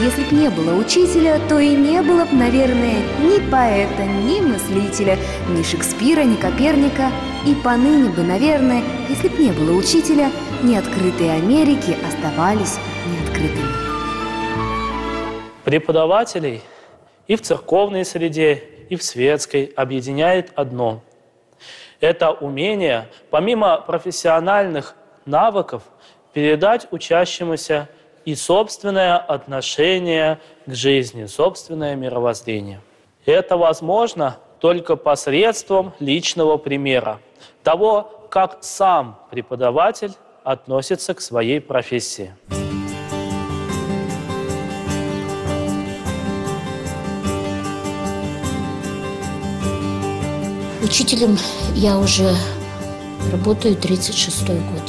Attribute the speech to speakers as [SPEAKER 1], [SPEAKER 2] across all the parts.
[SPEAKER 1] Если б не было учителя, то и не было б, наверное, ни поэта, ни мыслителя, ни Шекспира, ни Коперника. И поныне бы, наверное, если б не было учителя, неоткрытые Америки оставались неоткрытыми.
[SPEAKER 2] Преподавателей и в церковной среде, и в светской объединяет одно. Это умение, помимо профессиональных навыков, передать учащемуся и собственное отношение к жизни, собственное мировоззрение. Это возможно только посредством личного примера, того, как сам преподаватель относится к своей профессии.
[SPEAKER 3] Учителем я уже работаю 36-й год.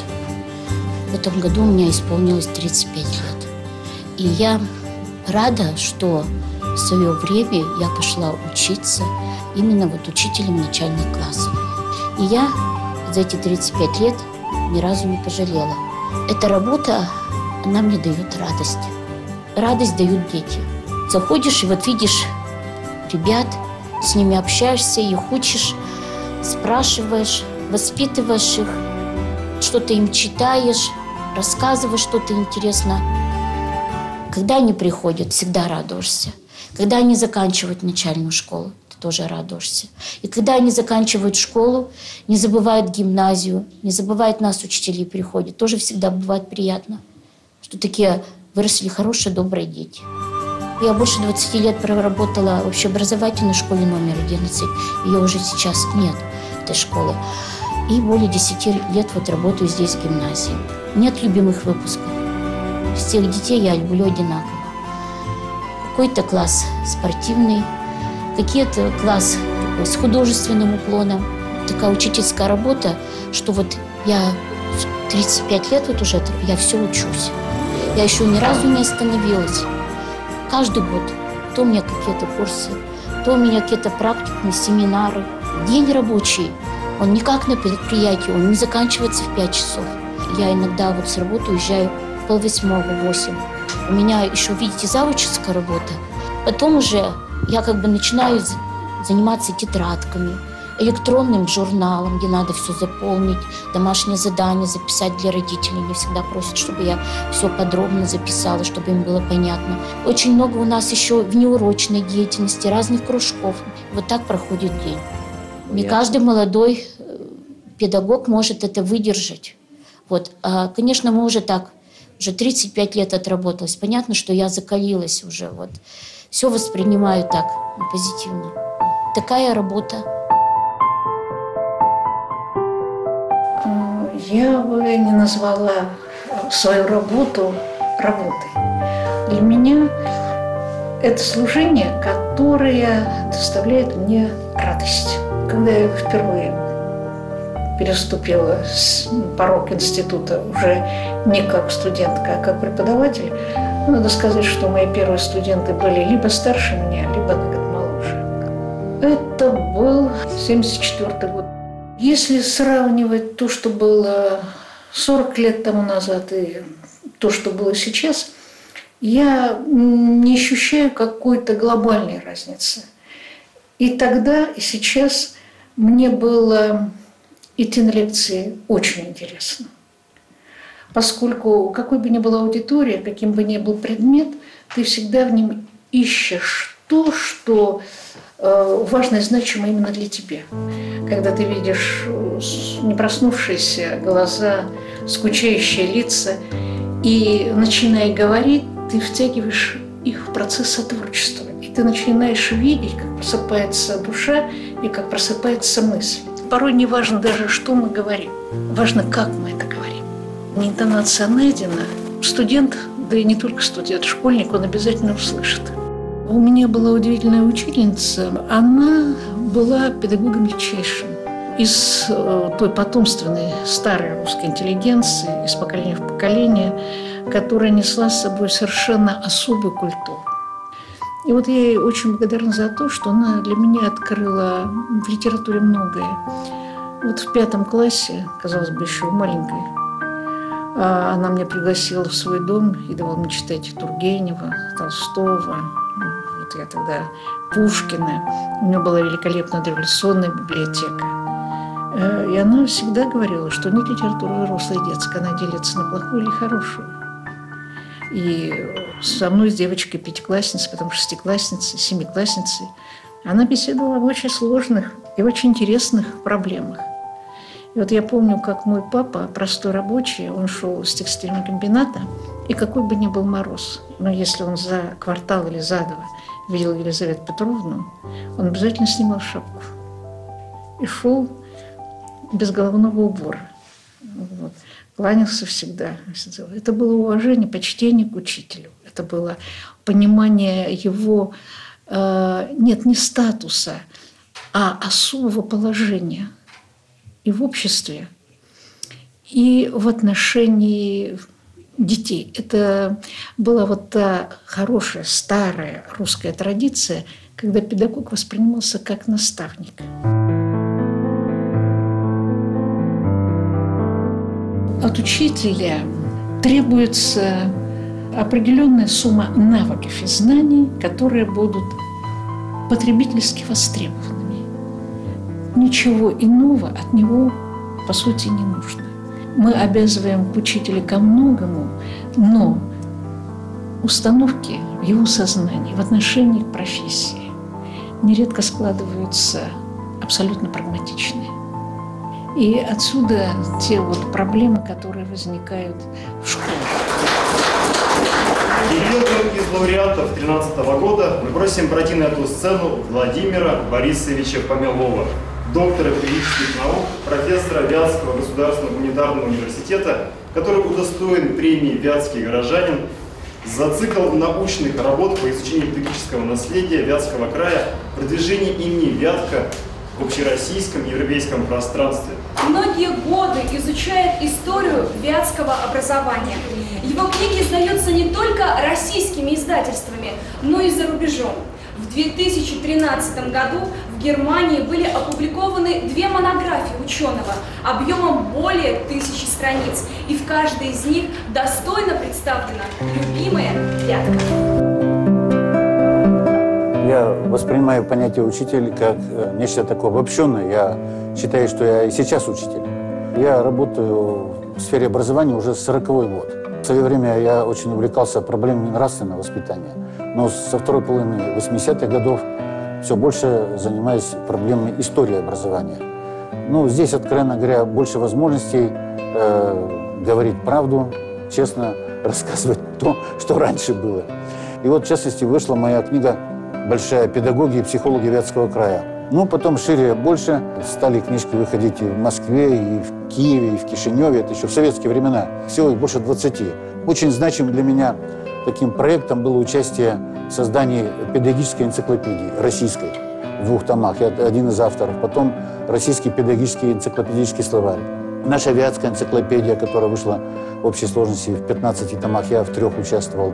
[SPEAKER 3] В этом году у меня исполнилось 35 лет. И я рада, что в свое время я пошла учиться именно вот учителем начальных классов. И я за эти 35 лет ни разу не пожалела. Эта работа, она мне дает радость. Радость дают дети. Заходишь и вот видишь ребят, с ними общаешься, их учишь, спрашиваешь, воспитываешь их, что-то им читаешь, рассказываешь что-то интересное. Когда они приходят, всегда радуешься. Когда они заканчивают начальную школу, ты тоже радуешься. И когда они заканчивают школу, не забывают гимназию, не забывают нас, учителей, приходят, тоже всегда бывает приятно, что такие выросли хорошие, добрые дети. Я больше 20 лет проработала в общеобразовательной школе номер 11. Ее уже сейчас нет, этой школы. И более 10 лет вот работаю здесь, в гимназии. Нет любимых выпусков. Всех детей я люблю одинаково. Какой-то класс спортивный, какие-то класс такой с художественным уклоном. Такая учительская работа, что вот я 35 лет вот уже, я все учусь. Я еще ни разу не остановилась. Каждый год то у меня какие-то курсы, то у меня какие-то практикумы, семинары. День рабочий, он не как на предприятии, он не заканчивается в 5 часов. Я иногда вот с работы уезжаю в 7:30, 8. У меня еще, видите, зауческая работа. Потом уже я как бы начинаю заниматься тетрадками, электронным журналом, где надо все заполнить, домашнее задание записать для родителей. Они всегда просят, чтобы я все подробно записала, чтобы им было понятно. Очень много у нас еще внеурочной деятельности, разных кружков. Вот так проходит день. Не каждый молодой педагог может это выдержать. Вот. А, конечно, мы уже 35 лет отработалась. Понятно, что я закалилась уже. Вот. Все воспринимаю так, позитивно. Такая работа.
[SPEAKER 4] Я бы не назвала свою работу работой. Для меня это служение, которое доставляет мне радость. Когда я впервые переступила порог института уже не как студентка, а как преподаватель, надо сказать, что мои первые студенты были либо старше меня, либо на год моложе. Это был 1974 год. Если сравнивать то, что было 40 лет тому назад, и то, что было сейчас, я не ощущаю какой-то глобальной разницы. И тогда, и сейчас мне было идти на лекции очень интересно. Поскольку какой бы ни была аудитория, каким бы ни был предмет, ты всегда в нем ищешь то, что важно и значимо именно для тебя. Когда ты видишь не проснувшиеся глаза, скучающие лица, и, начиная говорить, ты втягиваешь их в процесс сотворчества. И ты начинаешь видеть, как просыпается душа и как просыпается мысль. Порой не важно даже, что мы говорим. Важно, как мы это говорим. Интонация найдена. Студент, да и не только студент, школьник, он обязательно услышит. У меня была удивительная учительница. Она была педагогом величайшим. Из той потомственной старой русской интеллигенции, из поколения в поколение, которая несла с собой совершенно особую культуру. И вот я ей очень благодарна за то, что она для меня открыла в литературе многое. Вот в 5 классе, казалось бы, еще маленькой, Она меня пригласила в свой дом и давала мне читать Тургенева, Толстого, вот я тогда Пушкина. У нее была великолепная дореволюционная библиотека. И она всегда говорила, что нет литературы взрослой и детской, она делится на плохую или хорошую. И со мной, с девочкой пятиклассницей, потом шестиклассницей, семиклассницей, она беседовала об очень сложных и очень интересных проблемах. И вот я помню, как мой папа, простой рабочий, он шел с текстильного комбината, и какой бы ни был мороз, но если он за квартал или за два видел Елизавету Петровну, он обязательно снимал шапку и шел без головного убора. Вот. Кланялся всегда. Это было уважение, почтение к учителю. Это было понимание его, нет, не статуса, а особого положения и в обществе, и в отношении детей. Это была вот та хорошая, старая русская традиция, когда педагог воспринимался как наставник. От учителя требуется определенная сумма навыков и знаний, которые будут потребительски востребованными. Ничего иного от него, по сути, не нужно. Мы обязываем к учителю ко многому, но установки в его сознании, в отношении к профессии нередко складываются абсолютно прагматичные. И отсюда те вот проблемы, которые возникают в школе.
[SPEAKER 5] И первым из лауреатов 2013 года мы просим пройти на эту сцену Владимира Борисовича Помелова, доктора физических наук, профессора Вятского государственного гуманитарного университета, который удостоен премии «Вятский горожанин» за цикл научных работ по изучению педагогического наследия Вятского края, продвижение имени Вятка в общероссийском и европейском пространстве.
[SPEAKER 6] Многие годы изучает историю вятского образования. Его книги издаются не только российскими издательствами, но и за рубежом. В 2013 году в Германии были опубликованы 2 монографии ученого объемом более 1000 страниц, и в каждой из них достойно представлена любимая Вятка.
[SPEAKER 7] Я воспринимаю понятие «учитель» как нечто такое обобщенное. Я считаю, что я и сейчас учитель. Я работаю в сфере образования уже 40-й год. В свое время я очень увлекался проблемами нравственного воспитания. Но со второй половины 80-х годов все больше занимаюсь проблемами истории образования. Ну, здесь, откровенно говоря, больше возможностей говорить правду, честно рассказывать то, что раньше было. И вот, в частности, вышла моя книга «Большая педагогия и психологи Вятского края». Ну, потом шире, больше стали книжки выходить и в Москве, и в Киеве, и в Кишиневе. Это еще в советские времена. Всего их больше 20. Очень значимым для меня таким проектом было участие в создании педагогической энциклопедии российской в 2 томах. Я один из авторов. Потом российский педагогический энциклопедический словарь. Наша Вятская энциклопедия, которая вышла в общей сложности в 15 томах. Я в 3 участвовал.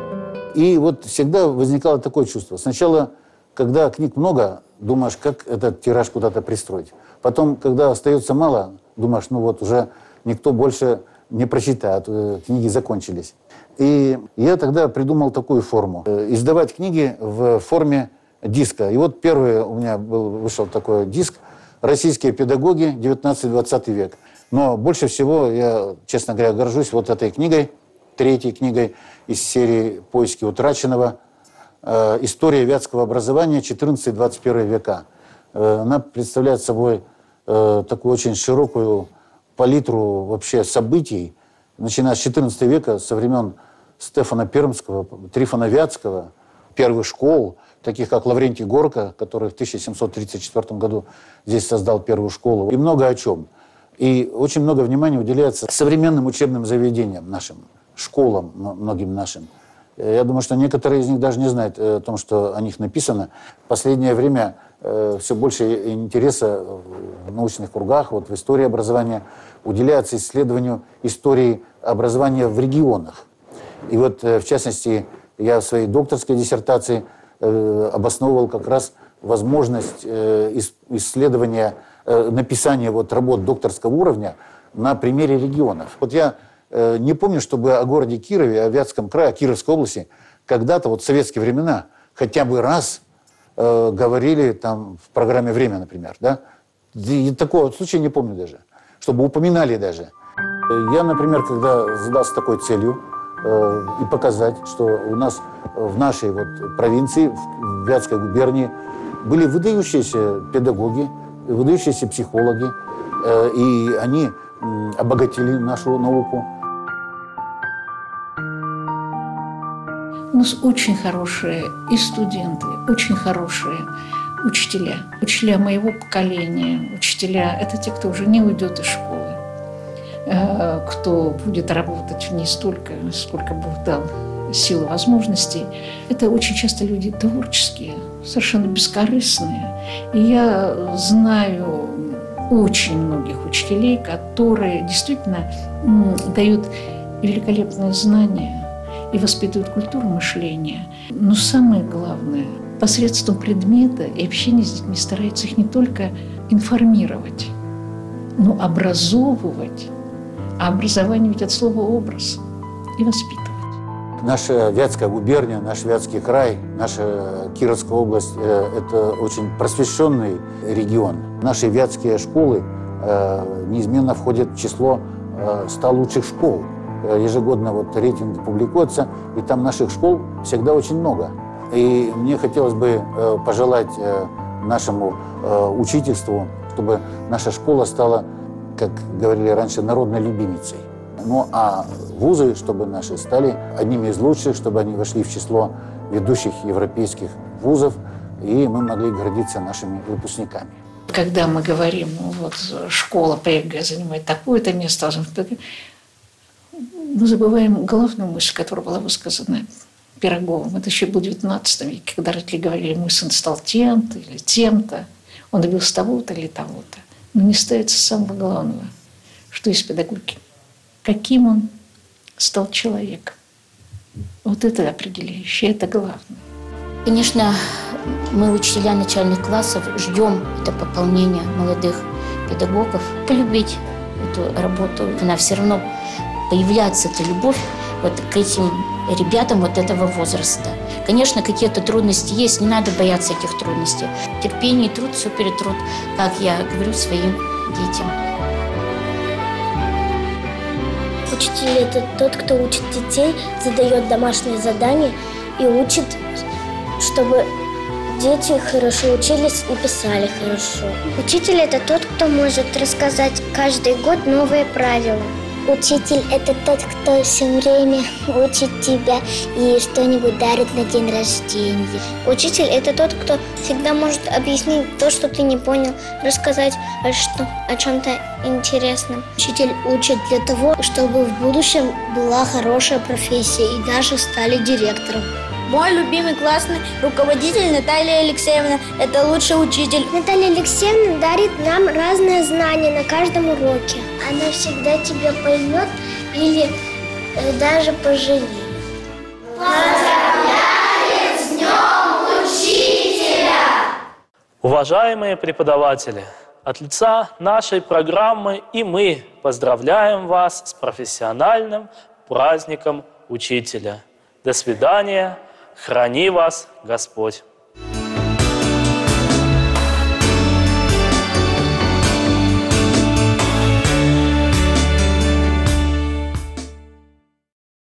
[SPEAKER 7] И вот всегда возникало такое чувство. Сначала, когда книг много, думаешь, как этот тираж куда-то пристроить. Потом, когда остается мало, думаешь, ну вот уже никто больше не прочитает, книги закончились. И я тогда придумал такую форму. Издавать книги в форме диска. И вот первый у меня вышел такой диск «Российские педагоги, 19-20 век». Но больше всего я, честно говоря, горжусь вот этой книгой, 3-й книгой из серии «Поиски утраченного». «История вятского образования 14-21 века». Она представляет собой такую очень широкую палитру вообще событий, начиная с XIV века, со времен Стефана Пермского, Трифона Вятского, первых школ, таких как Лаврентий Горка, который в 1734 году здесь создал первую школу, и много о чем. И очень много внимания уделяется современным учебным заведениям нашим, школам многим нашим. Я думаю, что некоторые из них даже не знают о том, что о них написано. В последнее время все больше интереса в научных кругах, вот в истории образования, уделяется исследованию истории образования в регионах. И вот, в частности, я в своей докторской диссертации обосновывал как раз возможность исследования, написания вот работ докторского уровня на примере регионов. Вот я не помню, чтобы о городе Кирове, о Вятском крае, о Кировской области когда-то, вот в советские времена, хотя бы раз говорили там в программе «Время», например, да? И такого случая не помню даже, чтобы упоминали даже. Я, например, когда задался такой целью и показать, что у нас в нашей вот провинции, в Вятской губернии, были выдающиеся педагоги, выдающиеся психологи, и они обогатили нашу науку.
[SPEAKER 4] У нас очень хорошие и студенты, очень хорошие учителя. Учителя моего поколения, учителя – это те, кто уже не уйдет из школы, кто будет работать в ней столько, сколько Бог дал сил и возможностей. Это очень часто люди творческие, совершенно бескорыстные. И я знаю очень многих учителей, которые действительно дают великолепные знания и воспитывают культуру мышления. Но самое главное, посредством предмета и общения с детьми стараются их не только информировать, но образовывать. А образование ведь от слова «образ» и воспитывать.
[SPEAKER 7] Наша Вятская губерния, наш Вятский край, наша Кировская область – это очень просвещенный регион. Наши вятские школы неизменно входят в число 100 лучших школ. Ежегодно вот рейтинг публикуется, и там наших школ всегда очень много. И мне хотелось бы пожелать нашему учительству, чтобы наша школа стала, как говорили раньше, народной любимицей. Ну а вузы, чтобы наши стали одними из лучших, чтобы они вошли в число ведущих европейских вузов, и мы могли гордиться нашими выпускниками.
[SPEAKER 4] Когда мы говорим, вот школа по ЕГЭ занимает такое-то место, мы забываем главную мысль, которая была высказана Пироговым. Это еще был 19 век, когда родители говорили, мой сын стал тем-то или тем-то, он добился того-то или того-то. Но не ставится самого главного, что есть педагоги. Каким он стал человеком. Вот это определяющее, это главное.
[SPEAKER 3] Конечно, мы, учителя начальных классов, ждем это пополнение молодых педагогов. Полюбить эту работу, она все равно появляется, эта любовь вот к этим ребятам вот этого возраста. Конечно, какие-то трудности есть, не надо бояться этих трудностей. Терпение и труд, все перетрут, как я говорю своим детям.
[SPEAKER 8] Учитель – это тот, кто учит детей, задает домашние задания и учит, чтобы дети хорошо учились и писали хорошо. Учитель – это тот, кто может рассказать каждый год новые правила. Учитель – это тот, кто все время учит тебя и что-нибудь дарит на день рождения. Учитель – это тот, кто всегда может объяснить то, что ты не понял, рассказать о чем-то интересном. Учитель учит для того, чтобы в будущем была хорошая профессия и даже стали директором. Мой любимый классный руководитель Наталья Алексеевна – это лучший учитель. Наталья Алексеевна дарит нам разные знания на каждом уроке. Она всегда тебя поймет или даже пожалеет. Поздравляем с Днем Учителя!
[SPEAKER 2] Уважаемые преподаватели, от лица нашей программы и мы поздравляем вас с профессиональным праздником учителя. До свидания. Храни вас Господь!